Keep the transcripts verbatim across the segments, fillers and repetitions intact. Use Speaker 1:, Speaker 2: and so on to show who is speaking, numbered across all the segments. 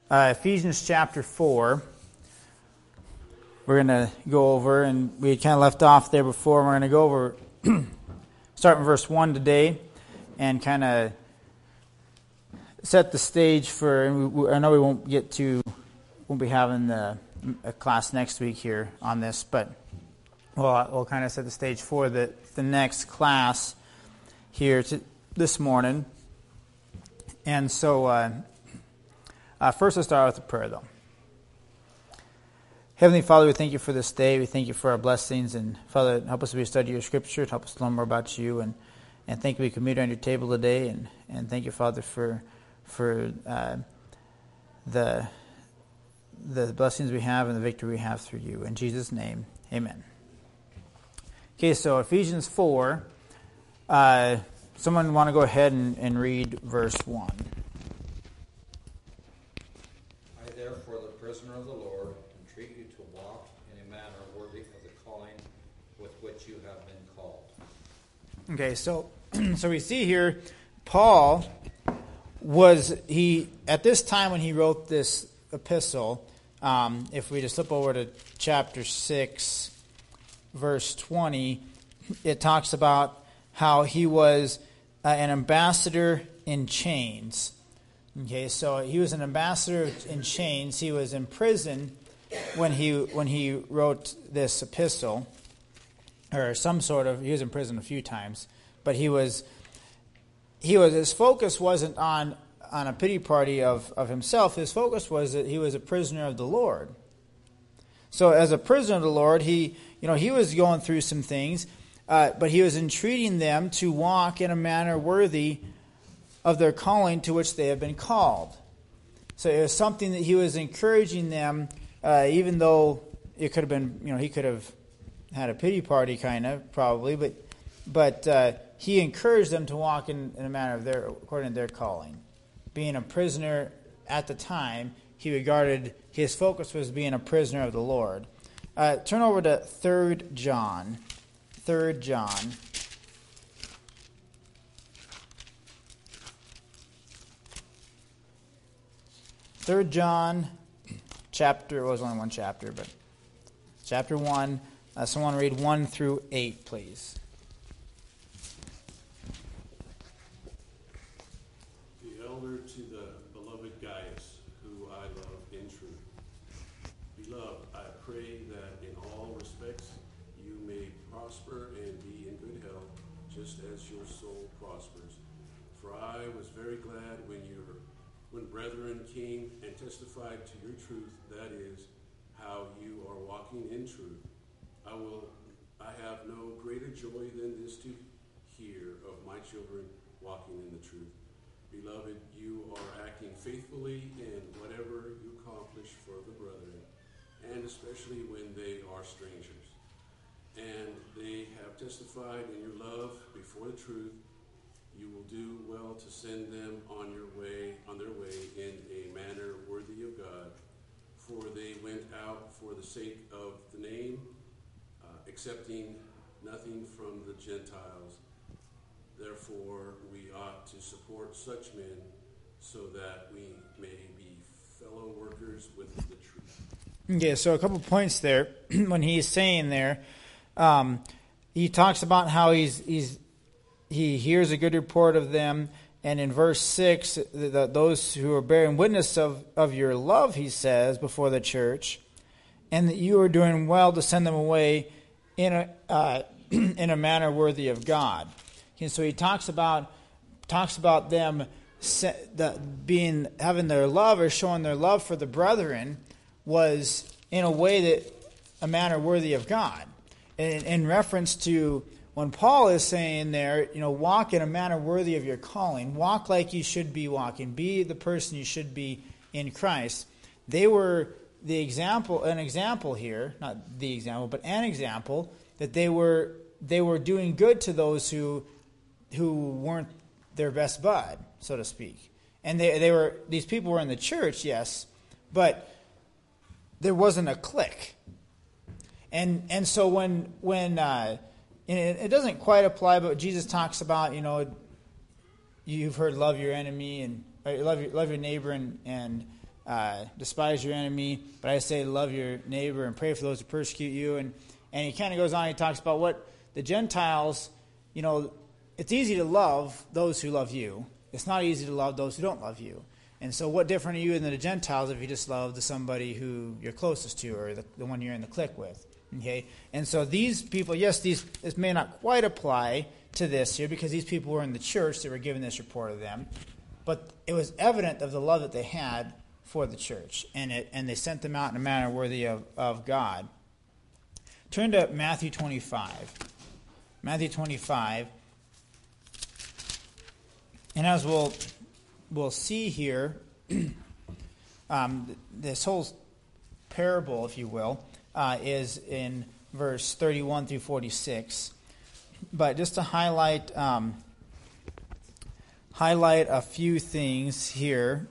Speaker 1: uh, Ephesians chapter four. We're going to go over, and we kind of left off there before. We're going to go over, start in verse one today, and kind of set the stage for, and we, I know we won't get to, won't be having the a class next week here on this, but we'll, we'll kind of set the stage for the, the next class here to, this morning. And so, uh, uh, first let's start with a prayer, though. Heavenly Father, we thank you for this day. We thank you for our blessings. And Father, help us as we study your scripture. Help us to learn more about you. And, and thank you we can meet on your table today. And, and thank you, Father, for for uh, the the blessings we have and the victory we have through you. In Jesus' name, amen. Okay, so Ephesians four. Uh, someone want to go ahead and, and read verse one.
Speaker 2: I, therefore, the prisoner of the Lord, entreat you to walk in a manner worthy of the calling with which you have been called.
Speaker 1: Okay, so so we see here, Paul was, he at this time when he wrote this epistle, um, if we just flip over to chapter six, verse twenty, it talks about how he was uh, an ambassador in chains. Okay, so he was an ambassador in chains. He was in prison when he when he wrote this epistle, or some sort of. He was in prison a few times, but he was he was his focus wasn't on on a pity party of of himself. His focus was that he was a prisoner of the Lord. So as a prisoner of the Lord, he you know he was going through some things, uh, but he was entreating them to walk in a manner worthy of their calling to which they have been called. So it was something that he was encouraging them, uh, even though it could have been, you know, he could have had a pity party kind of, probably, but but uh, he encouraged them to walk in, in a manner of their, according to their calling. Being a prisoner at the time, he regarded, his focus was being a prisoner of the Lord. Uh, turn over to Third John. Third John. Third John, chapter, well, it was only one chapter, but chapter one. Uh, someone read one through eight, please.
Speaker 3: The elder to the beloved Gaius, who I love in truth. Beloved, I pray that in all respects you may prosper and be in good health, just as your soul prospers. For I was very glad when you were When brethren came and testified to your truth, that is, how you are walking in truth. I will. I have no greater joy than this to hear of my children walking in the truth. Beloved, you are acting faithfully in whatever you accomplish for the brethren, and especially when they are strangers. And they have testified in your love before the truth. You will do well to send them on your way, on their way in a manner worthy of God, for they went out for the sake of the name, uh, accepting nothing from the Gentiles. Therefore, we ought to support such men, so that we may be fellow workers with the truth.
Speaker 1: Okay, so a couple points there. When he's saying there, um, he talks about how he's he's. He hears a good report of them, and in verse six, the, the, those who are bearing witness of, of your love, he says, before the church, and that you are doing well to send them away in a uh, in a manner worthy of God. And so he talks about talks about them se- the, being having their love or showing their love for the brethren was in a way that a manner worthy of God, in, in reference to. When Paul is saying there, you know, walk in a manner worthy of your calling, walk like you should be walking, be the person you should be in Christ. They were the example, an example here, not the example, but an example that they were they were doing good to those who who weren't their best bud, so to speak. And they they were these people were in the church, yes, but there wasn't a clique. And and so when when uh, and it, it doesn't quite apply, but Jesus talks about, you know, you've heard love your enemy and or love your love your neighbor and and uh, despise your enemy, but I say love your neighbor and pray for those who persecute you. And, and he kind of goes on, he talks about what the Gentiles, you know, it's easy to love those who love you. It's not easy to love those who don't love you. And so what different are you than the Gentiles if you just love somebody who you're closest to or the, the one you're in the clique with? Okay, and so these people, yes, these this may not quite apply to this here because these people were in the church that were giving this report of them, but it was evident of the love that they had for the church, and it and they sent them out in a manner worthy of, of God. Turn to Matthew twenty-five. Matthew twenty-five, and as we'll we'll see here, um, this whole parable, if you will. Uh, is in verse thirty-one through forty-six. But just to highlight um, highlight a few things here,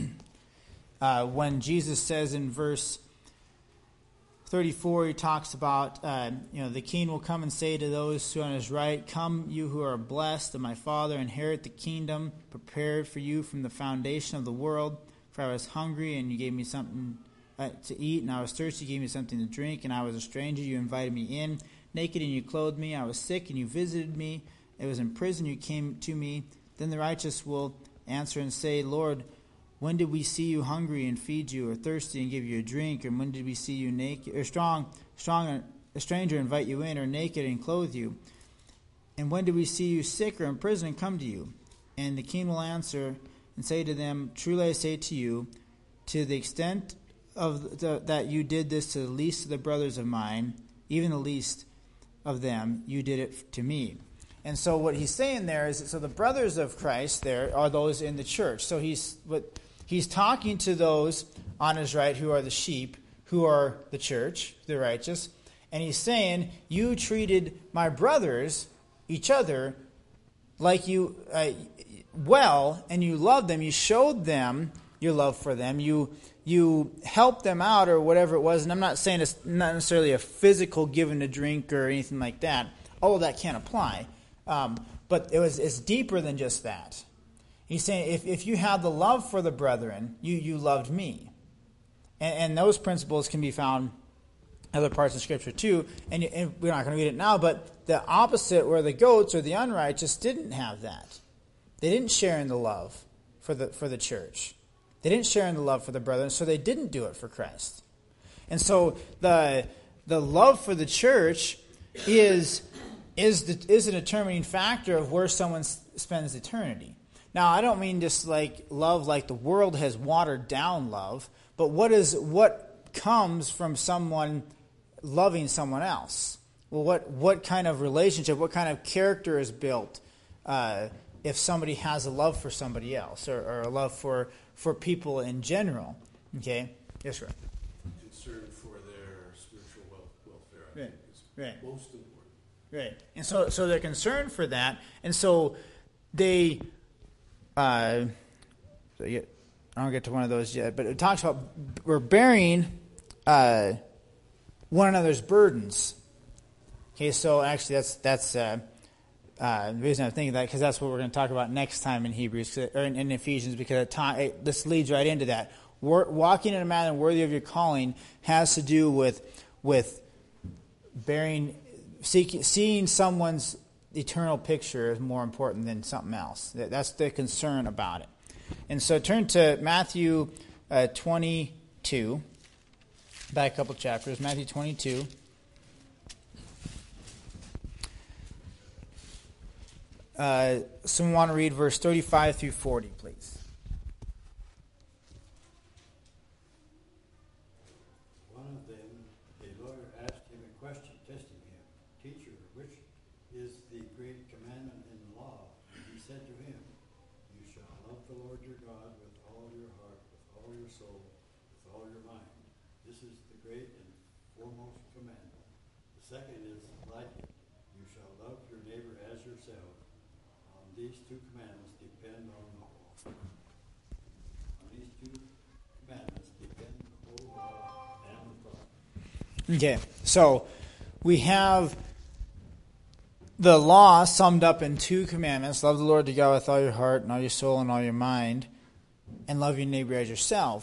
Speaker 1: uh, when Jesus says in verse thirty-four, he talks about, uh, you know, the king will come and say to those who are on his right, "Come, you who are blessed of my Father, inherit the kingdom prepared for you from the foundation of the world. For I was hungry, and you gave me something Uh, to eat, and I was thirsty, you gave me something to drink, and I was a stranger, you invited me in, naked, and you clothed me, I was sick, and you visited me, I was in prison, you came to me." Then the righteous will answer and say, "Lord, when did we see you hungry and feed you, or thirsty and give you a drink? And when did we see you naked, or strong, strong, a stranger invite you in, or naked and clothe you? And when did we see you sick or in prison and come to you?" And the king will answer and say to them, "Truly I say to you, to the extent of the, that you did this to the least of the brothers of mine, even the least of them, you did it to me." And so what he's saying there is, so the brothers of Christ there are those in the church. So he's what he's talking to those on his right who are the sheep, who are the church, the righteous, and he's saying, you treated my brothers, each other, like you uh, well, and you loved them. You showed them your love for them. You you helped them out or whatever it was. And I'm not saying it's not necessarily a physical giving to drink or anything like that. All of that can't apply. Um, but it was it's deeper than just that. He's saying if, if you have the love for the brethren, you, you loved me. And, and those principles can be found in other parts of Scripture too. And, and we're not going to read it now, but the opposite, where the goats or the unrighteous didn't have that. They didn't share in the love for the for the church. They didn't share in the love for the brethren, so they didn't do it for Christ. And so the the love for the church is is the, is a determining factor of where someone s- spends eternity. Now, I don't mean just like love like the world has watered down love, but what is what comes from someone loving someone else? Well, what what kind of relationship, what kind of character is built uh, if somebody has a love for somebody else, or, or a love for for people in general? Okay, yes, sir.
Speaker 3: Concern for their spiritual wel- welfare, I
Speaker 1: Right.
Speaker 3: think, is
Speaker 1: Right.
Speaker 3: most important.
Speaker 1: Right, and so so they're concerned for that, and so they. Uh, so you, I don't get to one of those yet, but it talks about we're bearing uh, one another's burdens. Okay, so actually that's that's uh, uh, the reason I'm thinking that, because that's what we're going to talk about next time in Hebrews or in, in Ephesians, because it ta- it, this leads right into that. We're, walking in a manner worthy of your calling has to do with with bearing, seeking, seeing someone's eternal picture is more important than something else. That's the concern about it. And so turn to Matthew uh, twenty-two, back a couple chapters, Matthew twenty-two. Uh, someone want to read verse thirty-five through forty, please.
Speaker 4: One of them, a lawyer, asked him a question, testing him. Teacher, which is the great commandment in the law? And he said to him, you shall love the Lord your God with all your heart, with all your soul, with all your mind. This is the great and foremost commandment. The second is like it. You shall love your neighbor as yourself. On these two commandments depend on the whole. On these two commandments depend the whole law and the prophets.
Speaker 1: Okay, so we have the law summed up in two commandments. Love the Lord your God with all your heart and all your soul and all your mind, and love your neighbor as yourself.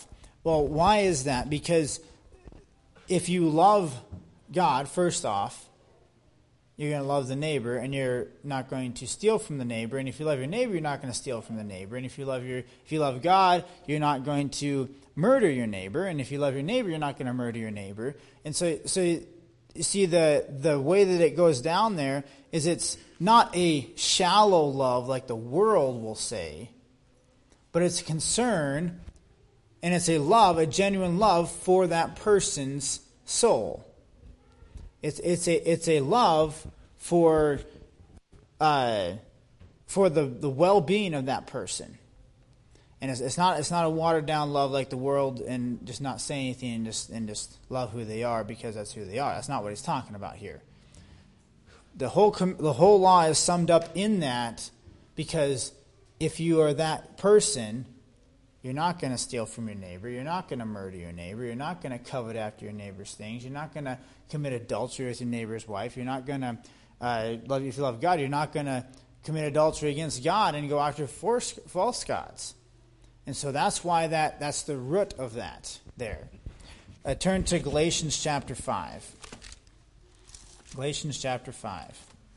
Speaker 1: Well, why is that? Because if you love God, first off, you're going to love the neighbor, and you're not going to steal from the neighbor. And if you love your neighbor, you're not going to steal from the neighbor. And if you love your, if you love God, you're not going to murder your neighbor. And if you love your neighbor, you're not going to murder your neighbor. And so, so you see the the way that it goes down there is it's not a shallow love like the world will say, but it's concern, and it's a love, a genuine love for that person's soul. It's it's a it's a love for uh, for the, the well-being of that person, and it's, it's not it's not a watered down love like the world and just not say anything and just and just love who they are because that's who they are. That's not what he's talking about here. The whole com- the whole law is summed up in that, because if you are that person, you're not going to steal from your neighbor. You're not going to murder your neighbor. You're not going to covet after your neighbor's things. You're not going to commit adultery with your neighbor's wife. You're not going to, uh, love if you love God, you're not going to commit adultery against God and go after false, false gods. And so that's why that that's the root of that there. Uh, turn to Galatians chapter five. Galatians chapter five.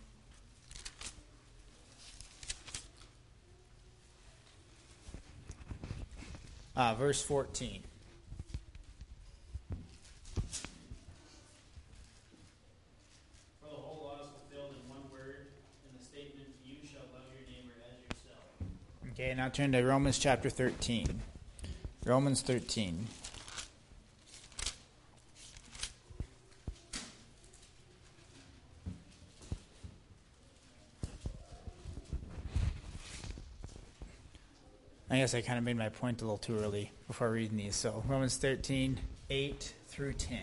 Speaker 1: Uh, verse fourteen.
Speaker 5: For the whole law is fulfilled in one word, in the statement, you shall love your neighbor as yourself.
Speaker 1: Okay, now turn to Romans chapter thirteen. Romans thirteen. I guess I kind of made my point a little too early before reading these. So Romans thirteen, eight through ten.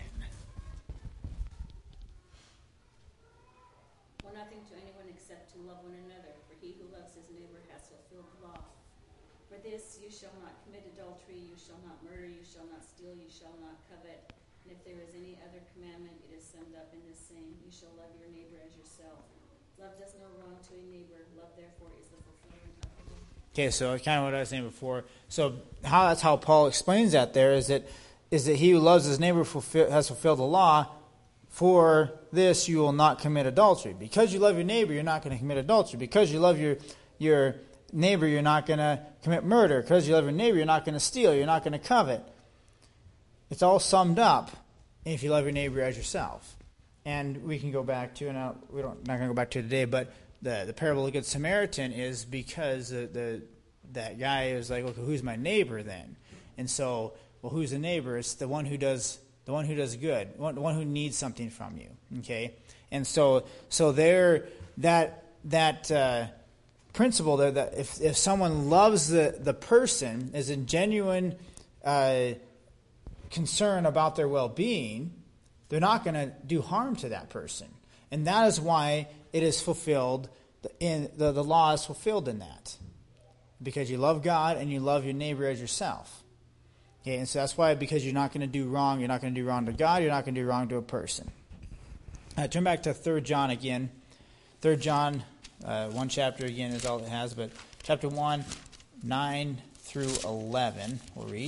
Speaker 6: Owe nothing to anyone except to love one another, for he who loves his neighbor has fulfilled the law. For this, you shall not commit adultery, you shall not murder, you shall not steal, you shall not covet. And if there is any other commandment, it is summed up in this saying, you shall love your neighbor as yourself. Love does no wrong to a neighbor, love therefore is the fulfillment of the law.
Speaker 1: Okay, so kind of what I was saying before. So how that's how Paul explains that there is that is that he who loves his neighbor fulfill, has fulfilled the law. For this you will not commit adultery. Because you love your neighbor, you're not going to commit adultery. Because you love your your neighbor, you're not going to commit murder. Because you love your neighbor, you're not going to steal. You're not going to covet. It's all summed up if you love your neighbor as yourself. And we can go back to, and I, we don't not going to go back to it today, but the the parable of the Good Samaritan is because the, the that guy is like, okay, who's my neighbor then? And so, well, who's the neighbor? It's the one who does the one who does good, the one who needs something from you. Okay, and so so there that that uh, principle there that if if someone loves the the person, is a genuine uh, concern about their well-being, they're not going to do harm to that person, and that is why it is fulfilled in the the law is fulfilled in that, because you love God and you love your neighbor as yourself. Okay, and so that's why, because you're not going to do wrong, you're not going to do wrong to God, you're not going to do wrong to a person. Uh, turn back to Third John again. Third John, uh, one chapter again is all it has, but chapter one, nine through eleven, we'll read.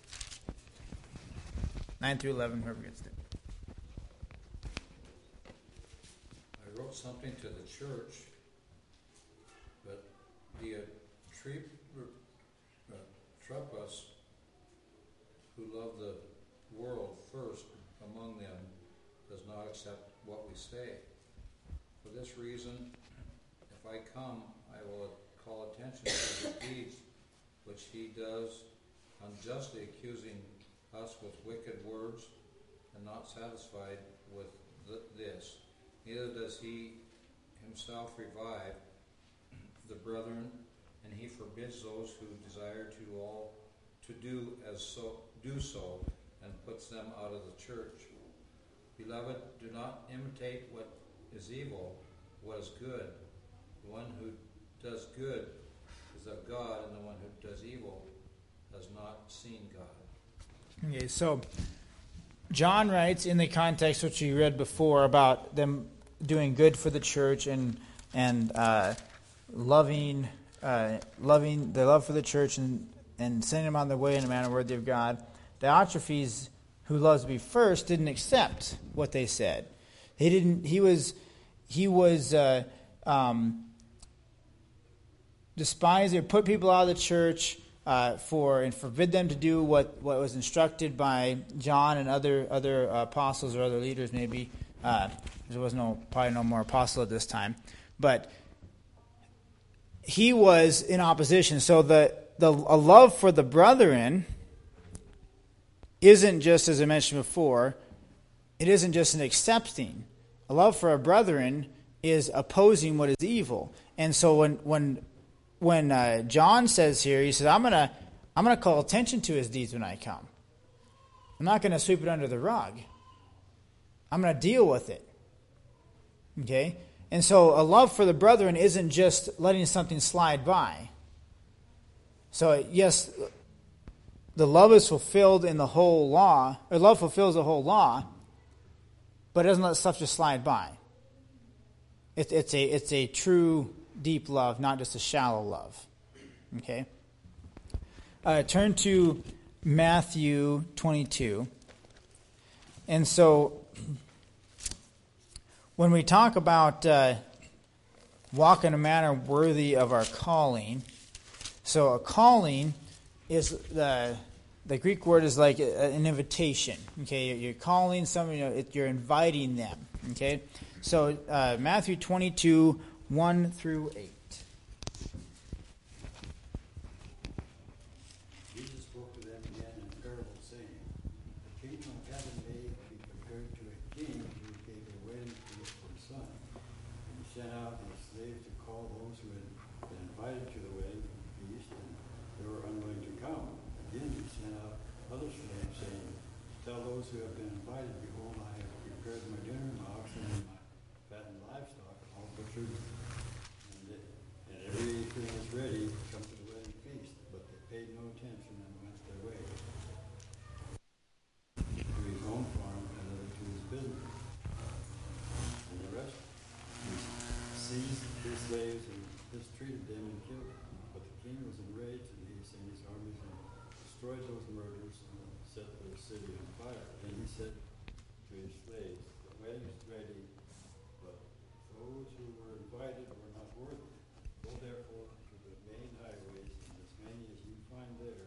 Speaker 1: nine through eleven, whoever gets it.
Speaker 2: I wrote something to the church, but the uh, tree, uh, Trepas, who love the world first among them, does not accept what we say. For this reason, if I come, I will call attention to his deeds, which he does, unjustly accusing us with wicked words, and not satisfied with th- this. Neither does he himself revive the brethren, and he forbids those who desire to all to do as so do so, and puts them out of the church. Beloved, do not imitate what is evil, what is good. The one who does good is of God, and the one who does evil has not seen God.
Speaker 1: Okay, so John writes in the context which you read before about them doing good for the church and and uh, loving uh, loving their love for the church and, and sending them on their way in a manner worthy of God. Diotrephes, who loves me first, didn't accept what they said. He didn't. He was. He was uh, um, despised or put people out of the church uh, for and forbid them to do what, what was instructed by John and other other apostles or other leaders. Maybe uh, there was no probably no more apostle at this time, but he was in opposition. So the the a love for the brethren isn't just, as I mentioned before, it isn't just an accepting. A love for our brethren is opposing what is evil. And so when when when uh, John says here, he says, I'm gonna I'm gonna call attention to his deeds when I come. I'm not gonna sweep it under the rug. I'm gonna deal with it. Okay? And so a love for the brethren isn't just letting something slide by. So yes, the love is fulfilled in the whole law, or love fulfills the whole law, but it doesn't let stuff just slide by. It, it's a it's a true, deep love, not just a shallow love. Okay? Uh, turn to Matthew twenty-two. And so, when we talk about uh, walk in a manner worthy of our calling, so a calling is the the Greek word is like a, an invitation. Okay, you're calling someone, you know, you're inviting them. Okay, so uh, Matthew twenty-two, one through eight.
Speaker 4: Jesus spoke to them again in parable, saying, "The kingdom of heaven may be compared to a king who gave a wedding feast for his son. And he sent out his slaves to call those who had been invited to the wedding feast, and they were unwilling to come. Again he sent out other slaves, saying, Tell those who have been invited, behold, I have prepared my dinner, my oxen, and my fattened livestock, all butchered, and, they, and everything was ready to come to the wedding feast. But they paid no attention and went their way, to his own farm, and another to his business. And the rest seized his slaves and mistreated them and killed them. But the king was enraged, and he sent his armies and destroyed those murderers and set the city on fire. Then he said to his slaves, The wedding is ready, but those who were invited were not worthy. Go therefore to the main highways, and as many as you find there,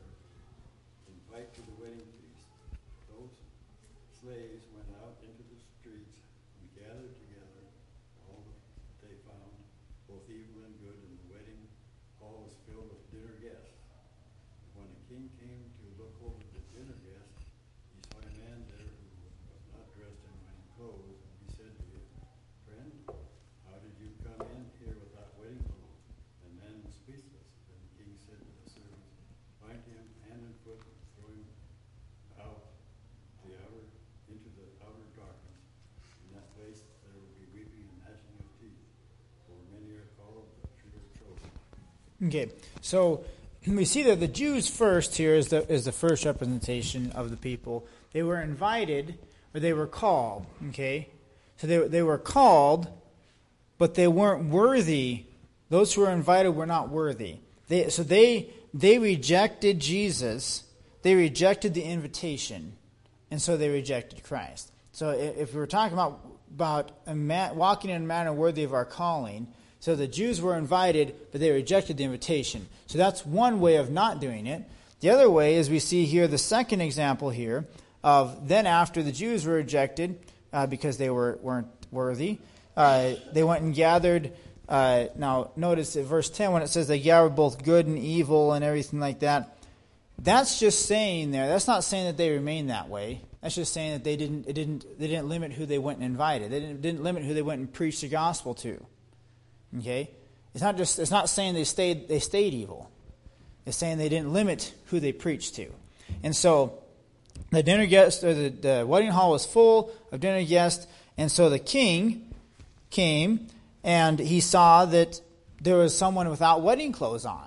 Speaker 4: invite to the wedding feast. Those slaves went out into the streets and gathered together all that they found, both evil and good, and the wedding hall was filled with dinner guests. When the king came to look over the dinner guests, he saw a man there who was not dressed in wedding clothes, and he said to him, Friend, how did you come in here without wedding clothes? The man was speechless. Then the king said to the servants, Bind him hand and foot and throw him out the outer into the outer darkness. In that place there will be weeping and gnashing of teeth, for many are called, but few are chosen.
Speaker 1: Okay, so we see that the Jews first here is the is the first representation of the people. They were invited, or they were called. Okay, so they they were called, but they weren't worthy. Those who were invited were not worthy. They so they they rejected Jesus. They rejected the invitation, and so they rejected Christ. So if we were talking about about a man, walking in a manner worthy of our calling. So the Jews were invited, but they rejected the invitation. So that's one way of not doing it. The other way is we see here the second example here of then after the Jews were rejected uh, because they were, weren't worthy, uh, they went and gathered. Uh, now notice in verse ten when it says they gathered both good and evil and everything like that. That's just saying there. That's not saying that they remained that way. That's just saying that they didn't. It didn't. They didn't limit who they went and invited. They didn't, didn't limit who they went and preached the gospel to. Okay, it's not just. It's not saying they stayed. They stayed evil. It's saying they didn't limit who they preached to. And so, the dinner guest or the, the wedding hall was full of dinner guests. And so the king came and he saw that there was someone without wedding clothes on.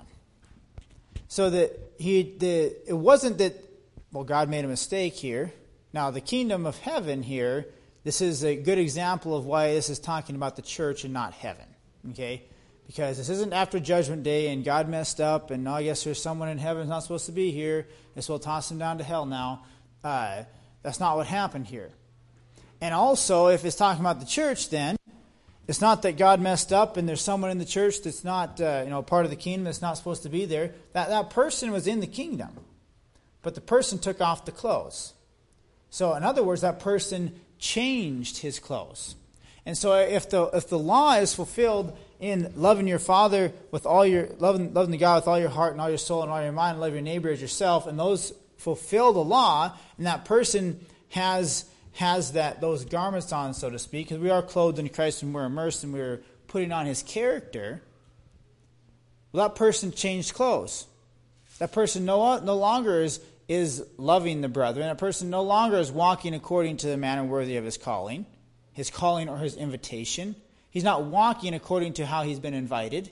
Speaker 1: So that he, the it wasn't that. Well, God made a mistake here. Now, the kingdom of heaven here. This is a good example of why this is talking about the church and not heaven. Okay, because this isn't after Judgment Day and God messed up and oh, I guess there's someone in heaven who's not supposed to be here. This will toss him down to hell now. Uh, that's not what happened here. And also, if it's talking about the church, then it's not that God messed up and there's someone in the church that's not, uh, you know, part of the kingdom that's not supposed to be there. That that person was in the kingdom, but the person took off the clothes. So, in other words, that person changed his clothes. And so, if the if the law is fulfilled in loving your Father with all your loving loving the God with all your heart and all your soul and all your mind, and love your neighbor as yourself, and those fulfill the law, and that person has. has that those garments on, so to speak, because we are clothed in Christ and we're immersed and we're putting on his character. Well, that person changed clothes. That person no, no longer is, is loving the brethren. That person no longer is walking according to the manner worthy of his calling, his calling or his invitation. He's not walking according to how he's been invited.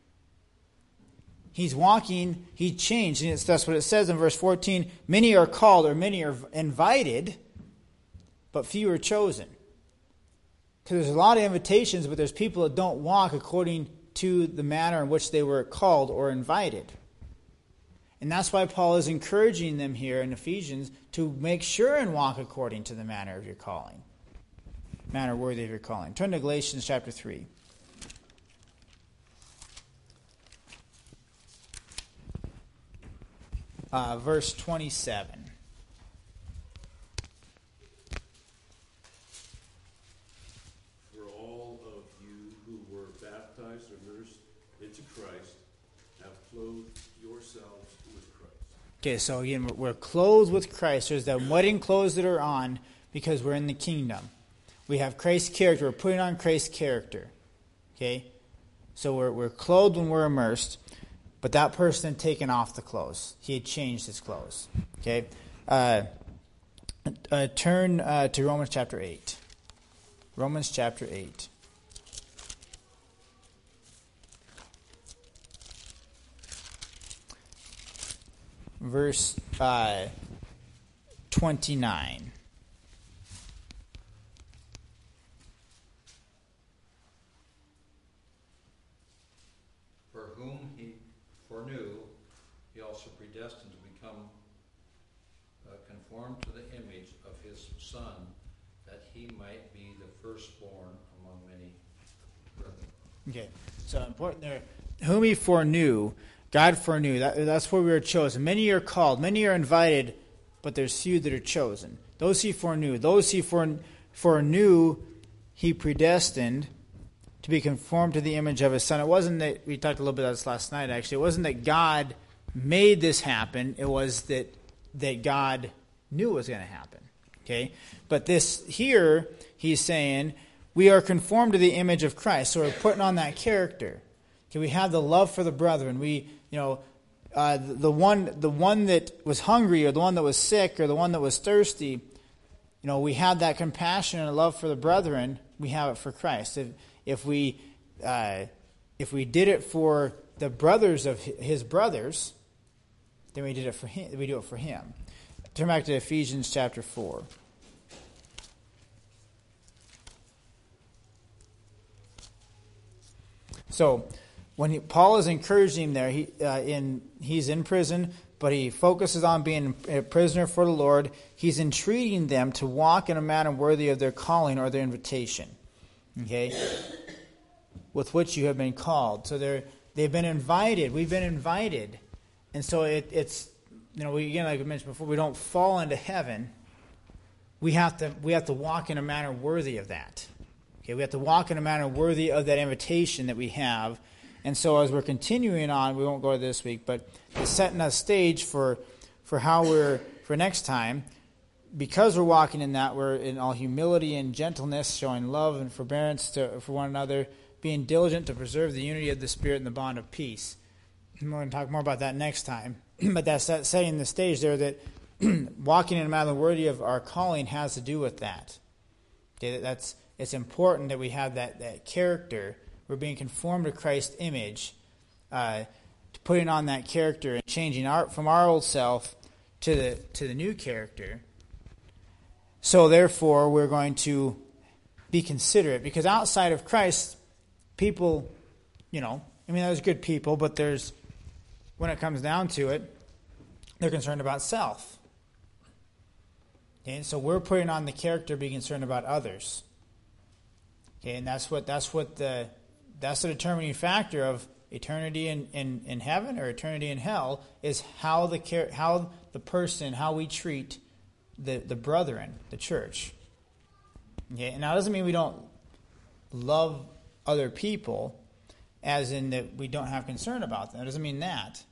Speaker 1: He's walking, he changed. And it's, that's what it says in verse fourteen. Many are called, or many are invited, but few are chosen. Because there's a lot of invitations, but there's people that don't walk according to the manner in which they were called or invited. And that's why Paul is encouraging them here in Ephesians to make sure and walk according to the manner of your calling. Manner worthy of your calling. Turn to Galatians chapter three. Uh, verse twenty-seven. Okay, so again, we're clothed with Christ. There's the wedding clothes that are on because we're in the kingdom. We have Christ's character. We're putting on Christ's character. Okay? So we're we're clothed when we're immersed, but that person had taken off the clothes. He had changed his clothes. Okay? Uh, uh, turn uh, to Romans chapter eight. Romans chapter eight. Verse uh, twenty-nine.
Speaker 2: For whom he foreknew, he also predestined to become uh, conformed to the image of his Son, that he might be the firstborn among many brethren.
Speaker 1: Okay, so important there. Whom he foreknew, God foreknew. That, that's where we were chosen. Many are called, many are invited, but there's few that are chosen. Those he foreknew. Those he foreknew, he predestined to be conformed to the image of his Son. It wasn't that, we talked a little bit about this last night actually, it wasn't that God made this happen, it was that that God knew it was going to happen. Okay? But this here, he's saying, we are conformed to the image of Christ. So we're putting on that character. Okay, we have the love for the brethren. We, you know, uh, the, the one, the one that was hungry, or the one that was sick, or the one that was thirsty. You know, we have that compassion and love for the brethren. We have it for Christ. If if we uh, if we did it for the brothers of his brothers, then we did it for him. We do it for him. Turn back to Ephesians chapter four. So, when he, Paul is encouraging him there, he uh, in he's in prison, but he focuses on being a prisoner for the Lord. He's entreating them to walk in a manner worthy of their calling or their invitation, okay, with which you have been called. So they're they've been invited. We've been invited, and so it, it's you know we again like I mentioned before, we don't fall into heaven. We have to we have to walk in a manner worthy of that. Okay, we have to walk in a manner worthy of that invitation that we have. And so as we're continuing on, we won't go to this week, but it's setting a stage for for how we're, for next time, because we're walking in that, we're in all humility and gentleness, showing love and forbearance to, for one another, being diligent to preserve the unity of the Spirit and the bond of peace. And we're going to talk more about that next time. But that's that setting the stage there that walking in a manner worthy of our calling has to do with that. Okay, that's it's important that we have that, that character. We're being conformed to Christ's image, uh, putting on that character and changing our, from our old self to the to the new character. So therefore, we're going to be considerate, because outside of Christ, people, you know, I mean, there's good people, but there's, when it comes down to it, they're concerned about self. Okay, and so we're putting on the character, being concerned about others. Okay, and that's what that's what the that's the determining factor of eternity in, in, in heaven or eternity in hell, is how the care how the person how we treat the the brethren, the church. Okay, and that doesn't mean we don't love other people, as in that we don't have concern about them. It doesn't mean that.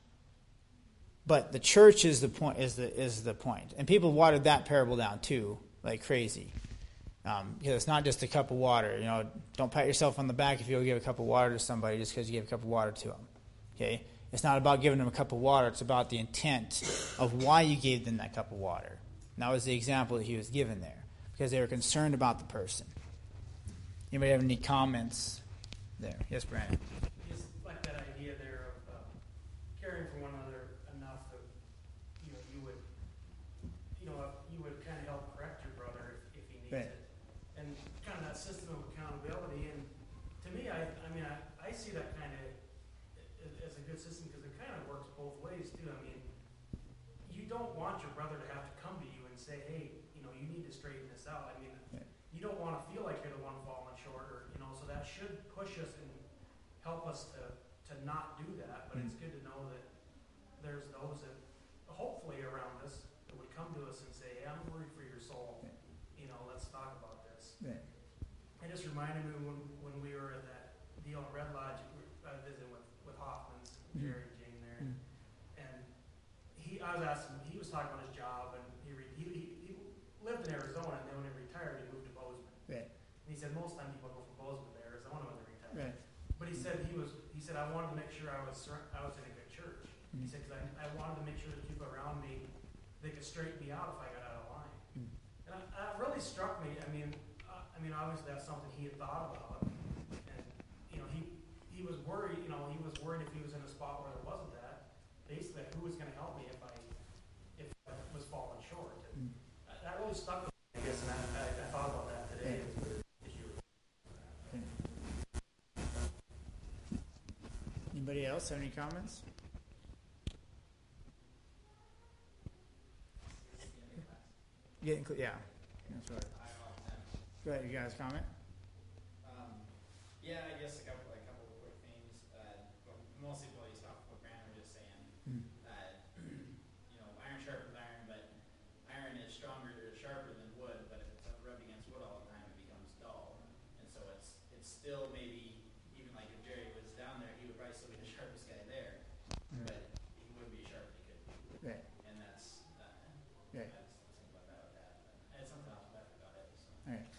Speaker 1: But the church is the point. Is the is the point, and people watered that parable down too, like crazy. Um, because it's not just a cup of water. You know, don't pat yourself on the back if you give a cup of water to somebody just because you gave a cup of water to them. Okay, it's not about giving them a cup of water. It's about the intent of why you gave them that cup of water. And that was the example that he was given there, because they were concerned about the person. Anybody have any comments there? Yes, Brandon.
Speaker 7: Just like that idea there of uh, caring for one another enough that you know you would you know you would kind of help correct your brother if, if he needs
Speaker 1: Right.
Speaker 7: it, and kind of that system of accountability. And to me, I I mean I, I see that kind of as a good system, because it kind of works both ways too. I mean, you don't want your brother to have to come to you and say, hey, you know, you need to straighten this out. I mean,
Speaker 1: Right.
Speaker 7: you don't want to feel like you're the one falling short, or you know, so that should push us and help us to, to not do that. But it's good to know that there's those that hopefully around us that would come to us and say, hey, I'm worried for your soul.
Speaker 1: Yeah.
Speaker 7: You know, let's talk about this.
Speaker 1: Right.
Speaker 7: It just reminded me when, when we were at that deal in Red Lodge, we were, I was visiting with, with Hoffman's,
Speaker 1: Mhm.
Speaker 7: Jerry and Jane there.
Speaker 1: Mhm.
Speaker 7: And he, I was asking, he was talking about his job, and he, re, he, he, he lived in Arizona, and then when he retired, he moved to Bozeman.
Speaker 1: Right.
Speaker 7: And he said most time people go from Bozeman to Arizona when they retire.
Speaker 1: Right.
Speaker 7: But he said he was. He said I wanted to make sure I was sur- I was in a good church. He
Speaker 1: Mhm.
Speaker 7: said because I, I wanted to make sure the people around me, they could straighten me out if I got out of line.
Speaker 1: Mhm.
Speaker 7: And I, that really struck me. I mean, uh, I mean obviously that's something he had thought about. And you know he he was worried. You know he was worried if he was in a spot where there wasn't that. Basically, who was going to help me if I if I was falling short? And
Speaker 1: Mhm.
Speaker 7: that really stuck with me, I guess. And I, I, I thought about that today. As you were
Speaker 1: Anybody else have any comments? Getting cl- yeah. That's right. Go ahead, you guys comment?
Speaker 5: Um, yeah, I guess a couple, a couple of quick things. Uh, well, mostly what he's talking, what Brandon was just saying.
Speaker 1: Mm.
Speaker 5: Uh, you know, iron sharpens iron, but iron is stronger, sharper than wood. But if it's rubbed against wood all the time, it becomes dull. And so it's it's still maybe, even like if Jerry was down there, he would probably still be the sharpest guy there,
Speaker 1: Mm.
Speaker 5: but he wouldn't be as sharp as he could be.
Speaker 1: Right.
Speaker 5: And that's uh,
Speaker 1: Right.
Speaker 5: I just think about that with that. But I had something else, but I forgot it. So.
Speaker 1: All right.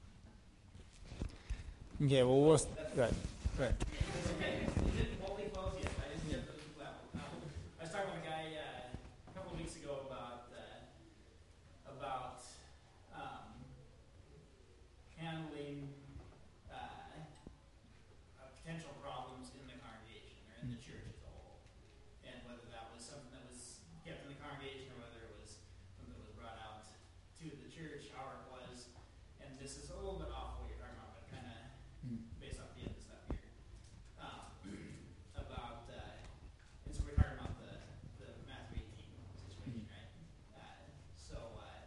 Speaker 1: Okay. Well, we'll. Go ahead. Go ahead.
Speaker 5: It's okay. It didn't fully close yet. I just did the level. Um, I was talking with a guy uh, a couple of weeks ago about uh, about um, handling uh, uh, potential problems in the congregation or in the church as a whole, and whether that was something that was kept in the congregation or whether it was something that was brought out to the church, how it was. And this is a little bit off what you're talking about, but kind of
Speaker 1: Mm.
Speaker 5: based off the end of stuff here. Um, about, uh, and so we're talking about the, the Matthew eighteen situation, right? Uh, so, uh,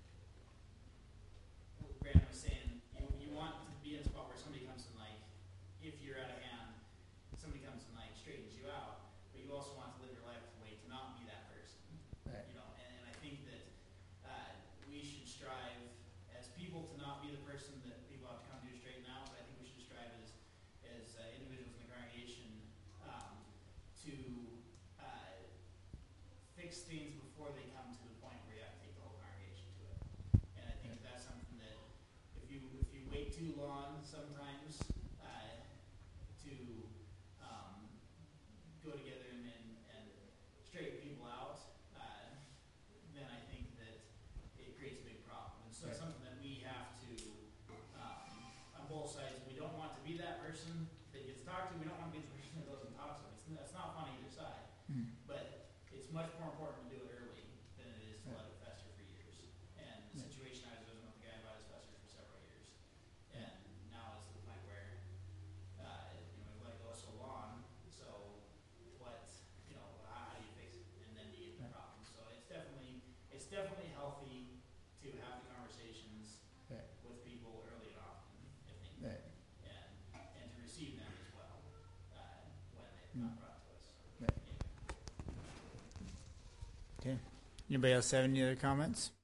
Speaker 5: what Brandon was saying, you, you want to be in a spot where somebody comes and like, if you're out of hand, somebody comes and like straightens you out, but you also want to live your life in a way to not be that person.
Speaker 1: Right.
Speaker 5: You know, and, and I think that uh, we should strive as people to not be the person that people have to come to to straighten out, but I think we should strive as as uh, individuals in the congregation um, to uh, fix things before they come to the point where you have to take the whole congregation to it. And I think that's something that if you if you wait too long, sometimes uh, to um, go together and, and, and straighten people out, uh, then I think that it creates a big problem. And so it's something that we have to, um, on both sides, we don't want to be that person that gets talked to, we don't want to be the person that goes and talks to them. It's, it's not fun on either side.
Speaker 1: Mm.
Speaker 5: But it's much more important to do it not brought to us.
Speaker 1: Okay. Anybody else have any other comments?